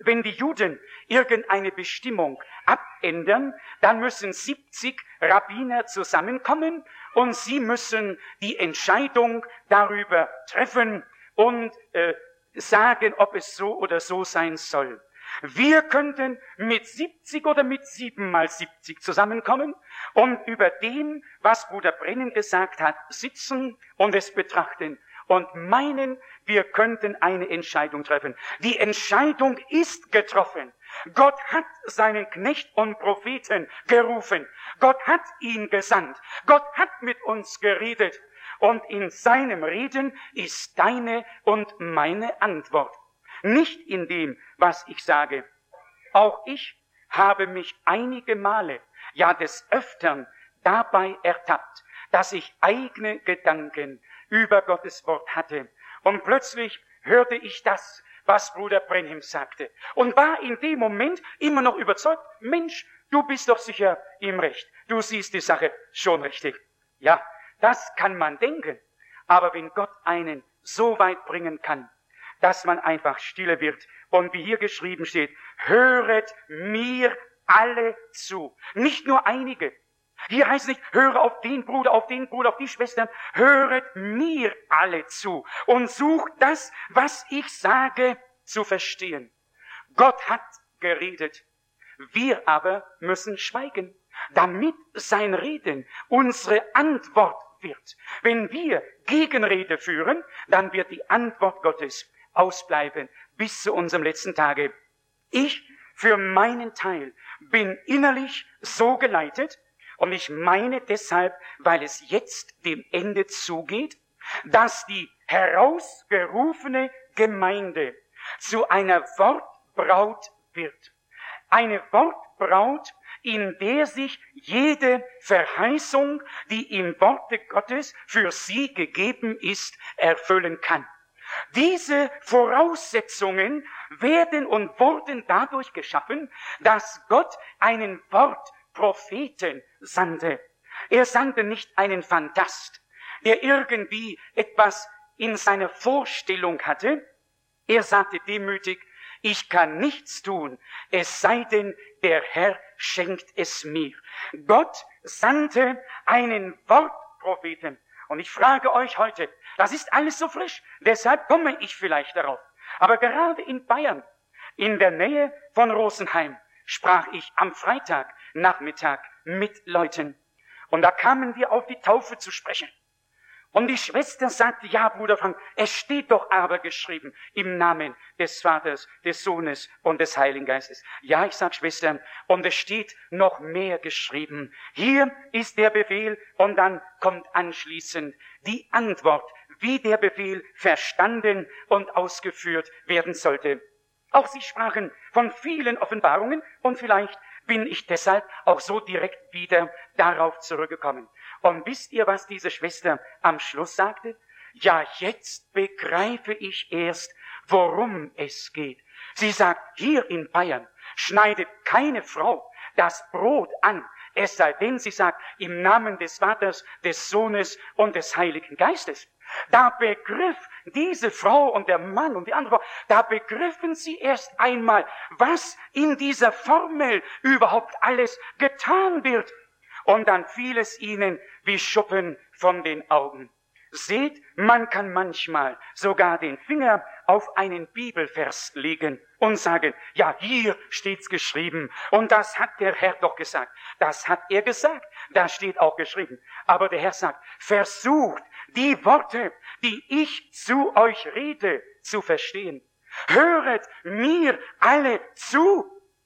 wenn die Juden irgendeine Bestimmung abändern, dann müssen siebzig Rabbiner zusammenkommen und sie müssen die Entscheidung darüber treffen und äh, sagen, ob es so oder so sein soll. Wir könnten mit siebzig oder mit sieben mal siebzig zusammenkommen und über dem, was Bruder Brennan gesagt hat, sitzen und es betrachten und meinen, wir könnten eine Entscheidung treffen. Die Entscheidung ist getroffen. Gott hat seinen Knecht und Propheten gerufen. Gott hat ihn gesandt. Gott hat mit uns geredet. Und in seinem Reden ist deine und meine Antwort. Nicht in dem, was ich sage. Auch ich habe mich einige Male, ja des Öfteren, dabei ertappt, dass ich eigene Gedanken über Gottes Wort hatte. Und plötzlich hörte ich das, was Bruder Brenham sagte. Und war in dem Moment immer noch überzeugt, Mensch, du bist doch sicher im Recht. Du siehst die Sache schon richtig. Ja, das kann man denken. Aber wenn Gott einen so weit bringen kann, dass man einfach stille wird und wie hier geschrieben steht, höret mir alle zu. Nicht nur einige. Hier heißt es nicht, höre auf den Bruder, auf den Bruder, auf die Schwestern. Höret mir alle zu und sucht das, was ich sage, zu verstehen. Gott hat geredet. Wir aber müssen schweigen, damit sein Reden unsere Antwort wird. Wenn wir Gegenrede führen, dann wird die Antwort Gottes ausbleiben bis zu unserem letzten Tage. Ich für meinen Teil bin innerlich so geleitet, und ich meine deshalb, weil es jetzt dem Ende zugeht, dass die herausgerufene Gemeinde zu einer Wortbraut wird. Eine Wortbraut, in der sich jede Verheißung, die im Worte Gottes für sie gegeben ist, erfüllen kann. Diese Voraussetzungen werden und wurden dadurch geschaffen, dass Gott einen Wortpropheten sandte. Er sandte nicht einen Phantast, der irgendwie etwas in seiner Vorstellung hatte. Er sagte demütig, ich kann nichts tun, es sei denn, der Herr schenkt es mir. Gott sandte einen Wortpropheten. Und ich frage euch heute, das ist alles so frisch, deshalb komme ich vielleicht darauf. Aber gerade in Bayern, in der Nähe von Rosenheim, sprach ich am Freitagnachmittag mit Leuten. Und da kamen wir auf die Taufe zu sprechen. Und die Schwester sagte, ja, Bruder Frank, es steht doch aber geschrieben im Namen des Vaters, des Sohnes und des Heiligen Geistes. Ja, ich sag, Schwester, und es steht noch mehr geschrieben. Hier ist der Befehl und dann kommt anschließend die Antwort, wie der Befehl verstanden und ausgeführt werden sollte. Auch sie sprachen von vielen Offenbarungen und vielleicht bin ich deshalb auch so direkt wieder darauf zurückgekommen. Und wisst ihr, was diese Schwester am Schluss sagte? Ja, jetzt begreife ich erst, worum es geht. Sie sagt, hier in Bayern schneidet keine Frau das Brot an, es sei denn, sie sagt, im Namen des Vaters, des Sohnes und des Heiligen Geistes. Da begriff diese Frau und der Mann und die andere Frau, da begriffen sie erst einmal, was in dieser Formel überhaupt alles getan wird. Und dann fiel es ihnen wie Schuppen von den Augen. Seht, man kann manchmal sogar den Finger auf einen Bibelvers legen und sagen, ja, hier steht's geschrieben und das hat der Herr doch gesagt. Das hat er gesagt, da steht auch geschrieben. Aber der Herr sagt, versucht die Worte, die ich zu euch rede, zu verstehen. Höret mir alle zu.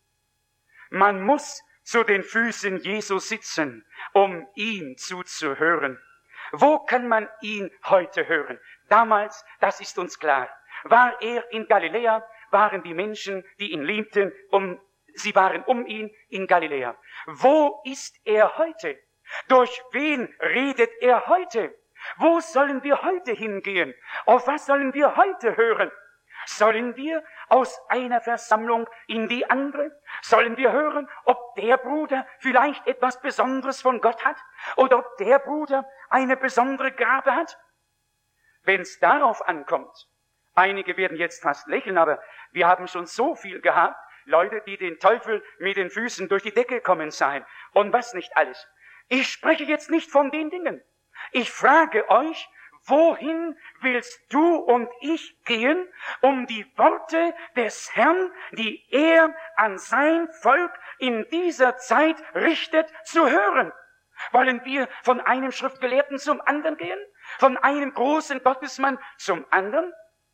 Man muss zu den Füßen Jesu sitzen, um ihm zuzuhören. Wo kann man ihn heute hören? Damals, das ist uns klar, war er in Galiläa, waren die Menschen, die ihn liebten, um, sie waren um ihn in Galiläa. Wo ist er heute? Durch wen redet er heute? Wo sollen wir heute hingehen? Auf was sollen wir heute hören? Sollen wir aus einer Versammlung in die andere? Sollen wir hören, ob der Bruder vielleicht etwas Besonderes von Gott hat? Oder ob der Bruder eine besondere Gabe hat? Wenn es darauf ankommt, Einige werden jetzt fast lächeln, aber wir haben schon so viel gehabt, Leute, die den Teufel mit den Füßen durch die Decke kommen sahen und was nicht alles. Ich spreche jetzt nicht von den Dingen. Ich frage euch, wohin willst du und ich gehen, um die Worte des Herrn, die er an sein Volk in dieser Zeit richtet, zu hören? Wollen wir von einem Schriftgelehrten zum anderen gehen? Von einem großen Gottesmann zum anderen?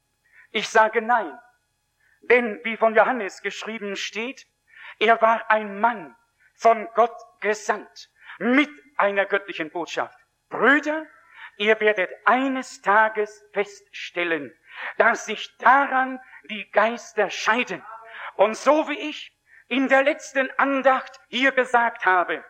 Ich sage nein. Denn wie von Johannes geschrieben steht, er war ein Mann von Gott gesandt, mit einer göttlichen Botschaft. Brüder, ihr werdet eines Tages feststellen, dass sich daran die Geister scheiden. Und so wie ich in der letzten Andacht hier gesagt habe,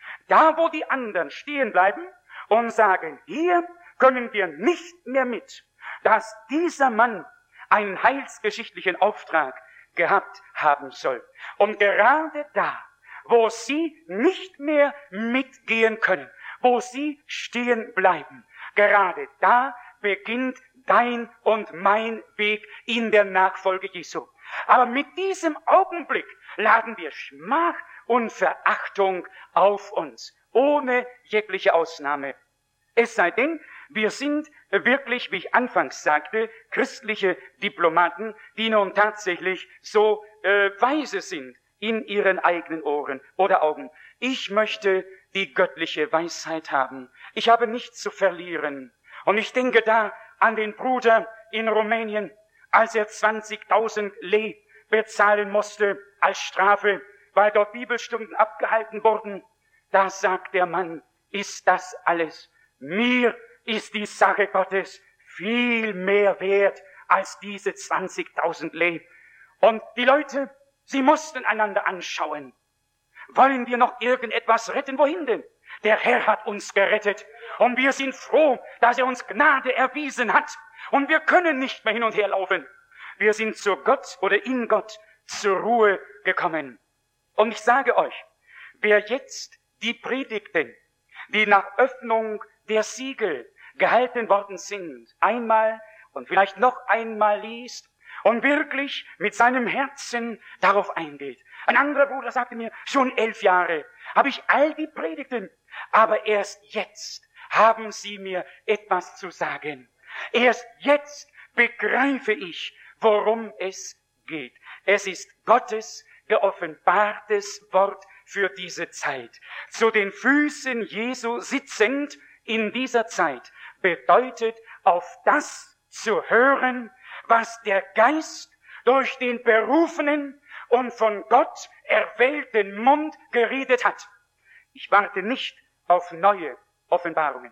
da wo die anderen stehen bleiben und sagen, hier können wir nicht mehr mit, dass dieser Mann einen heilsgeschichtlichen Auftrag gehabt haben soll. Und gerade da, wo sie nicht mehr mitgehen können, wo sie stehen bleiben, gerade da beginnt dein und mein Weg in der Nachfolge Jesu. Aber mit diesem Augenblick laden wir Schmach und Verachtung auf uns, ohne jegliche Ausnahme. Es sei denn, wir sind wirklich, wie ich anfangs sagte, christliche Diplomaten, die nun tatsächlich so äh, weise sind in ihren eigenen Ohren oder Augen. Ich möchte die göttliche Weisheit haben. Ich habe nichts zu verlieren. Und ich denke da an den Bruder in Rumänien, als er zwanzigtausend Lei bezahlen musste als Strafe, weil dort Bibelstunden abgehalten wurden. Da sagt der Mann, ist das alles? Mir ist die Sache Gottes viel mehr wert als diese zwanzigtausend Lei. Und die Leute, sie mussten einander anschauen. Wollen wir noch irgendetwas retten? Wohin denn? Der Herr hat uns gerettet. Und wir sind froh, dass er uns Gnade erwiesen hat. Und wir können nicht mehr hin und her laufen. Wir sind zu Gott oder in Gott zur Ruhe gekommen. Und ich sage euch, wer jetzt die Predigten, die nach Öffnung der Siegel gehalten worden sind, einmal und vielleicht noch einmal liest und wirklich mit seinem Herzen darauf eingeht. Ein anderer Bruder sagte mir, schon elf Jahre habe ich all die Predigten, aber erst jetzt haben sie mir etwas zu sagen. Erst jetzt begreife ich, worum es geht. Es ist Gottes geoffenbartes Wort für diese Zeit. Zu den Füßen Jesu sitzend in dieser Zeit bedeutet, auf das zu hören, was der Geist durch den berufenen und von Gott erwählten Mund geredet hat. Ich warte nicht auf neue Offenbarungen.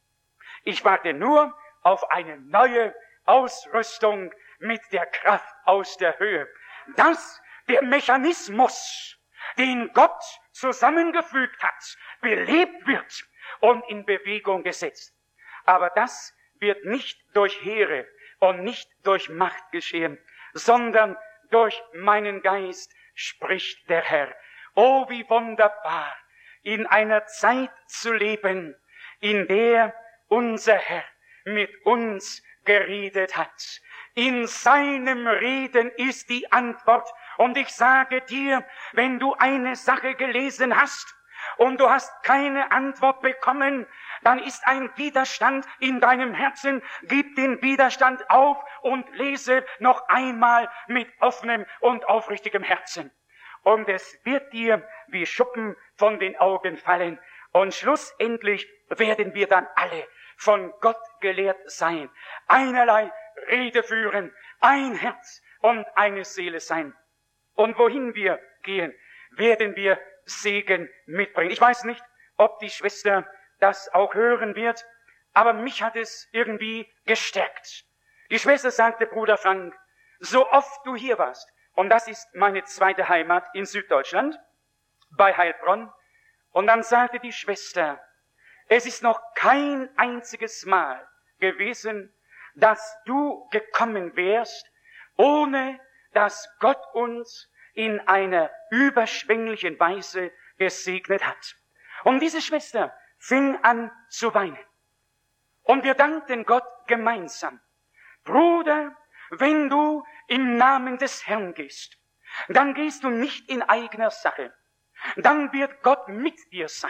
Ich warte nur auf eine neue Ausrüstung mit der Kraft aus der Höhe. Dass der Mechanismus, den Gott zusammengefügt hat, belebt wird und in Bewegung gesetzt. Aber das wird nicht durch Heere und nicht durch Macht geschehen, sondern durch meinen Geist, spricht der Herr. Oh, wie wunderbar, in einer Zeit zu leben, in der unser Herr mit uns geredet hat. In seinem Reden ist die Antwort. Und ich sage dir, wenn du eine Sache gelesen hast und du hast keine Antwort bekommen, dann ist ein Widerstand in deinem Herzen. Gib den Widerstand auf und lese noch einmal mit offenem und aufrichtigem Herzen. Und es wird dir wie Schuppen von den Augen fallen. Und schlussendlich werden wir dann alle von Gott gelehrt sein, einerlei Rede führen, ein Herz und eine Seele sein. Und wohin wir gehen, werden wir Segen mitbringen. Ich weiß nicht, ob die Schwester das auch hören wird, aber mich hat es irgendwie gestärkt. Die Schwester sagte, Bruder Frank, so oft du hier warst, und das ist meine zweite Heimat in Süddeutschland, bei Heilbronn, und dann sagte die Schwester, es ist noch kein einziges Mal gewesen, dass du gekommen wärst, ohne dass Gott uns in einer überschwänglichen Weise gesegnet hat. Und diese Schwester fing an zu weinen. Und wir dankten Gott gemeinsam. Bruder, wenn du im Namen des Herrn gehst, dann gehst du nicht in eigener Sache. Dann wird Gott mit dir sein.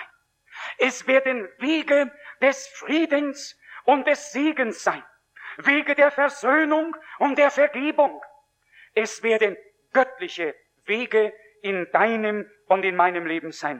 Es werden Wege des Friedens und des Segens sein. Wege der Versöhnung und der Vergebung. Es werden göttliche Wege in deinem und in meinem Leben sein.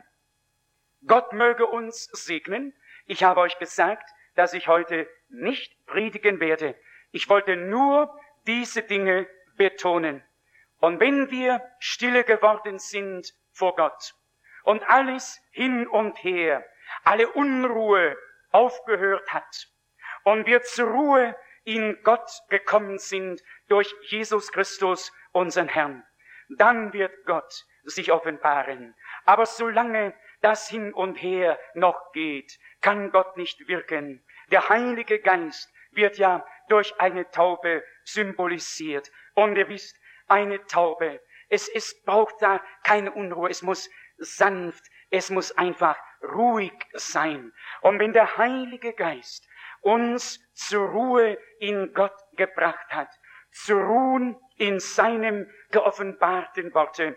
Gott möge uns segnen. Ich habe euch gesagt, dass ich heute nicht predigen werde. Ich wollte nur diese Dinge betonen. Und wenn wir stille geworden sind vor Gott und alles hin und her, alle Unruhe aufgehört hat und wir zur Ruhe in Gott gekommen sind durch Jesus Christus, unseren Herrn, dann wird Gott sich offenbaren. Aber solange das hin und her noch geht, kann Gott nicht wirken. Der Heilige Geist wird ja durch eine Taube symbolisiert. Und ihr wisst, eine Taube, es, es braucht da keine Unruhe, es muss sanft, es muss einfach ruhig sein. Und wenn der Heilige Geist uns zur Ruhe in Gott gebracht hat, zu ruhen in seinem geoffenbarten Worte,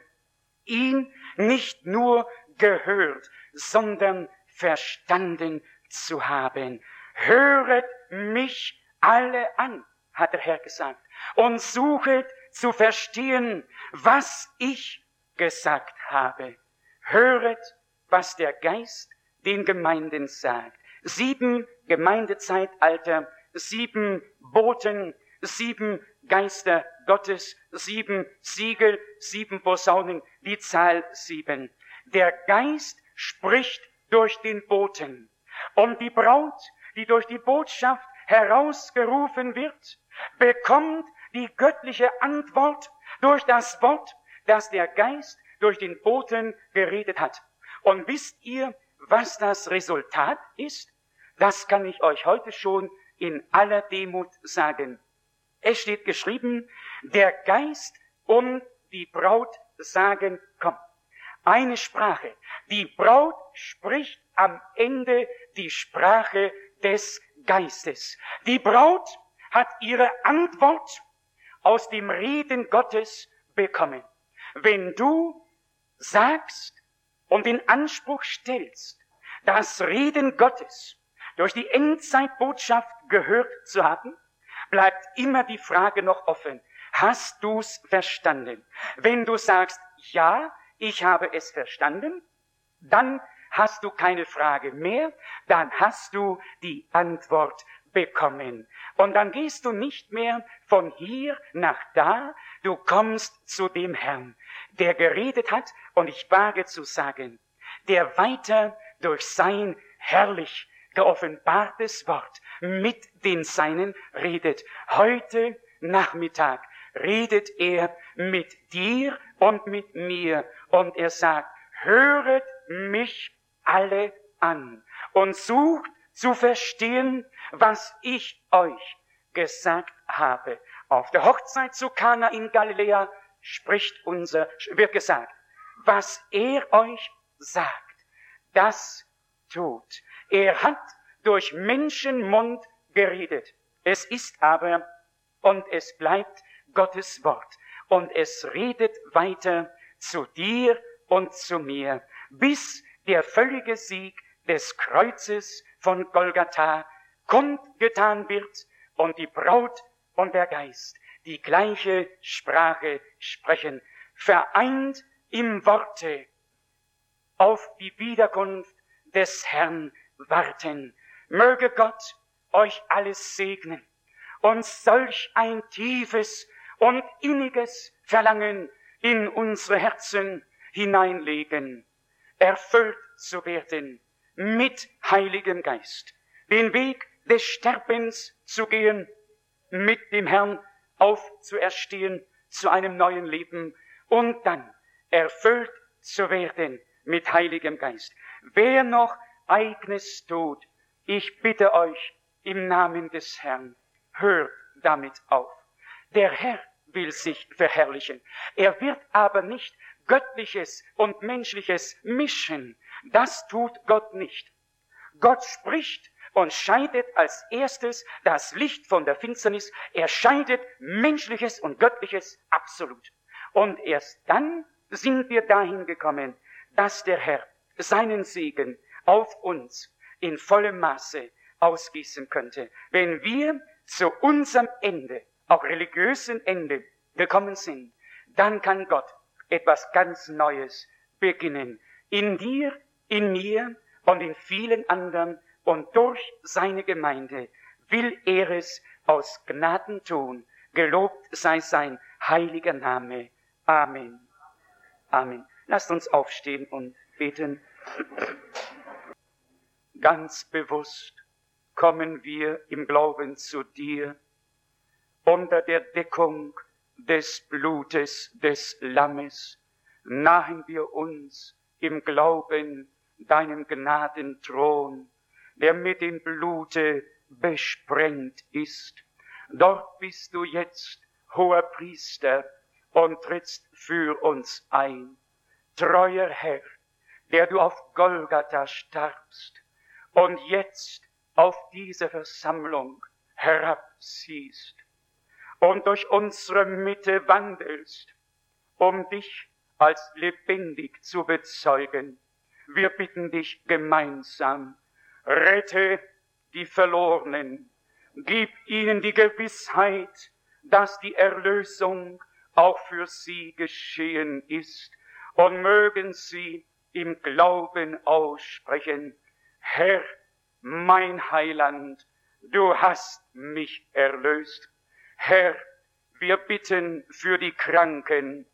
ihn nicht nur gehört, sondern verstanden zu haben. Höret mich alle an, hat der Herr gesagt, und suchet zu verstehen, was ich gesagt habe. Höret, was der Geist den Gemeinden sagt. Sieben Gemeindezeitalter, sieben Boten, sieben Geister Gottes, sieben Siegel, sieben Posaunen, die Zahl sieben. Der Geist spricht durch den Boten. Und die Braut, die durch die Botschaft herausgerufen wird, bekommt die göttliche Antwort durch das Wort, das der Geist durch den Boten geredet hat. Und wisst ihr, was das Resultat ist? Das kann ich euch heute schon in aller Demut sagen. Es steht geschrieben, der Geist und die Braut sagen, komm. Eine Sprache. Die Braut spricht am Ende die Sprache des Geistes. Die Braut hat ihre Antwort aus dem Reden Gottes bekommen. Wenn du sagst und in Anspruch stellst, das Reden Gottes durch die Endzeitbotschaft gehört zu haben, bleibt immer die Frage noch offen. Hast du's verstanden? Wenn du sagst, ja, ich habe es verstanden, dann hast du keine Frage mehr, dann hast du die Antwort bekommen. Und dann gehst du nicht mehr von hier nach da, du kommst zu dem Herrn, der geredet hat, und ich wage zu sagen, der weiter durch sein herrlich geoffenbartes Wort mit den Seinen redet. Heute Nachmittag redet er mit dir und mit mir, und er sagt, höret mich alle an und sucht zu verstehen, was ich euch gesagt habe. Auf der Hochzeit zu Kana in Galiläa spricht unser, wird gesagt, was er euch sagt, das tut. Er hat durch Menschenmund geredet. Es ist aber und es bleibt Gottes Wort. Und es redet weiter zu dir und zu mir, bis der völlige Sieg des Kreuzes von Golgatha kundgetan wird und die Braut und der Geist die gleiche Sprache sprechen, vereint im Worte auf die Wiederkunft des Herrn warten. Möge Gott euch alles segnen und solch ein tiefes und inniges Verlangen in unsere Herzen hineinlegen, erfüllt zu werden mit Heiligem Geist, den Weg des Sterbens zu gehen, mit dem Herrn aufzuerstehen zu einem neuen Leben und dann erfüllt zu werden mit Heiligem Geist. Wer noch Eigenes tut, ich bitte euch im Namen des Herrn, hört damit auf. Der Herr will sich verherrlichen. Er wird aber nicht Göttliches und Menschliches mischen. Das tut Gott nicht. Gott spricht und scheidet als erstes das Licht von der Finsternis. Er scheidet Menschliches und Göttliches absolut. Und erst dann sind wir dahin gekommen, dass der Herr seinen Segen auf uns in vollem Maße ausgießen könnte. Wenn wir zu unserem Ende, auch religiösen Ende, gekommen sind, dann kann Gott etwas ganz Neues beginnen. In dir, in mir und in vielen anderen, und durch seine Gemeinde will er es aus Gnaden tun. Gelobt sei sein heiliger Name. Amen. Amen. Lasst uns aufstehen und beten. Ganz bewusst kommen wir im Glauben zu dir, unter der Deckung des Blutes des Lammes nahen wir uns im Glauben deinem Gnadenthron, der mit dem Blute besprengt ist. Dort bist du jetzt hoher Priester und trittst für uns ein. Treuer Herr, der du auf Golgatha starbst und jetzt auf diese Versammlung herabziehst und durch unsere Mitte wandelst, um dich als lebendig zu bezeugen. Wir bitten dich gemeinsam, rette die Verlorenen, gib ihnen die Gewissheit, dass die Erlösung auch für sie geschehen ist, und mögen sie im Glauben aussprechen: Herr, mein Heiland, du hast mich erlöst. Herr, wir bitten für die Kranken.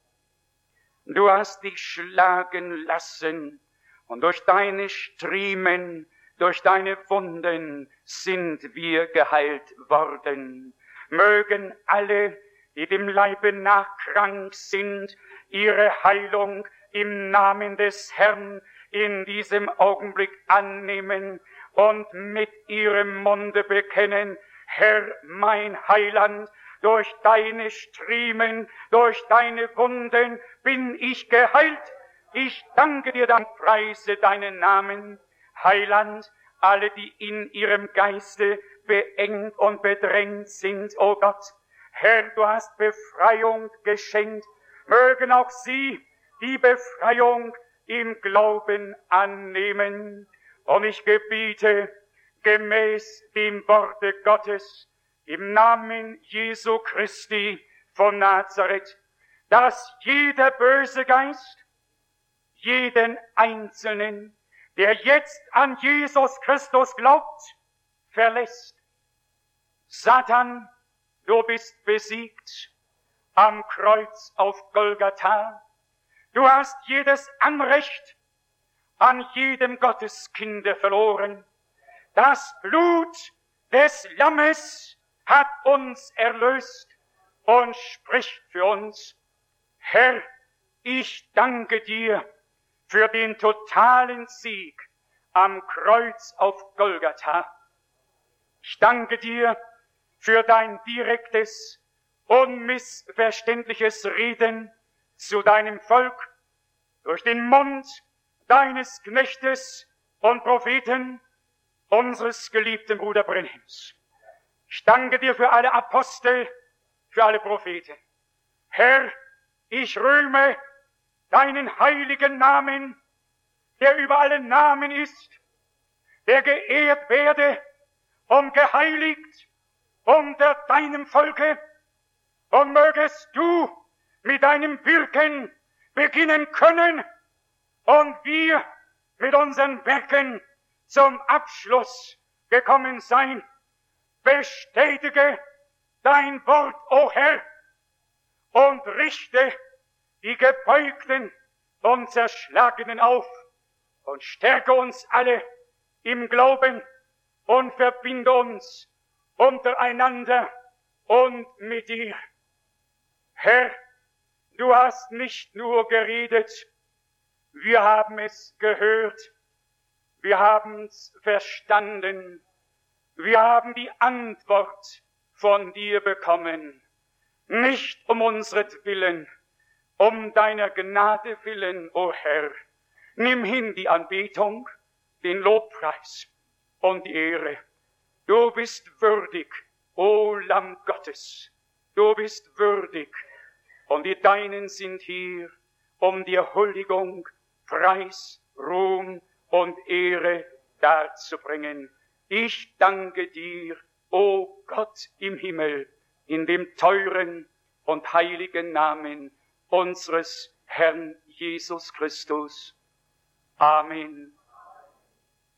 Du hast dich schlagen lassen, und durch deine Striemen, durch deine Wunden sind wir geheilt worden. Mögen alle, die dem Leibe nach krank sind, ihre Heilung im Namen des Herrn in diesem Augenblick annehmen und mit ihrem Munde bekennen: Herr, mein Heiland, durch deine Striemen, durch deine Wunden bin ich geheilt. Ich danke dir, dann preise deinen Namen. Heiland, alle, die in ihrem Geiste beengt und bedrängt sind, o Gott, Herr, du hast Befreiung geschenkt. Mögen auch sie die Befreiung im Glauben annehmen. Und ich gebiete gemäß dem Worte Gottes im Namen Jesu Christi von Nazareth, dass jeder böse Geist jeden Einzelnen, der jetzt an Jesus Christus glaubt, verlässt. Satan, du bist besiegt am Kreuz auf Golgatha. Du hast jedes Anrecht an jedem Gotteskinde verloren. Das Blut des Lammes hat uns erlöst und spricht für uns. Herr, ich danke dir für den totalen Sieg am Kreuz auf Golgatha. Ich danke dir für dein direktes, unmissverständliches Reden zu deinem Volk durch den Mund deines Knechtes und Propheten, unseres geliebten Bruder Brenhims. Ich danke dir für alle Apostel, für alle Propheten. Herr, ich rühme deinen heiligen Namen, der über alle Namen ist, der geehrt werde und geheiligt unter deinem Volke, und mögest du mit deinem Wirken beginnen können und wir mit unseren Werken zum Abschluss gekommen sein. Bestätige dein Wort, o Herr, und richte die Gebeugten und Zerschlagenen auf und stärke uns alle im Glauben und verbinde uns untereinander und mit dir. Herr, du hast nicht nur geredet, wir haben es gehört, wir haben es verstanden, wir haben die Antwort von dir bekommen, nicht um unsretwillen, um deiner Gnade willen, o Herr. Nimm hin die Anbetung, den Lobpreis und die Ehre. Du bist würdig, o Lamm Gottes, du bist würdig, und die Deinen sind hier, um dir Huldigung, Preis, Ruhm und Ehre darzubringen. Ich danke dir, o Gott im Himmel, in dem teuren und heiligen Namen unseres Herrn Jesus Christus. Amen.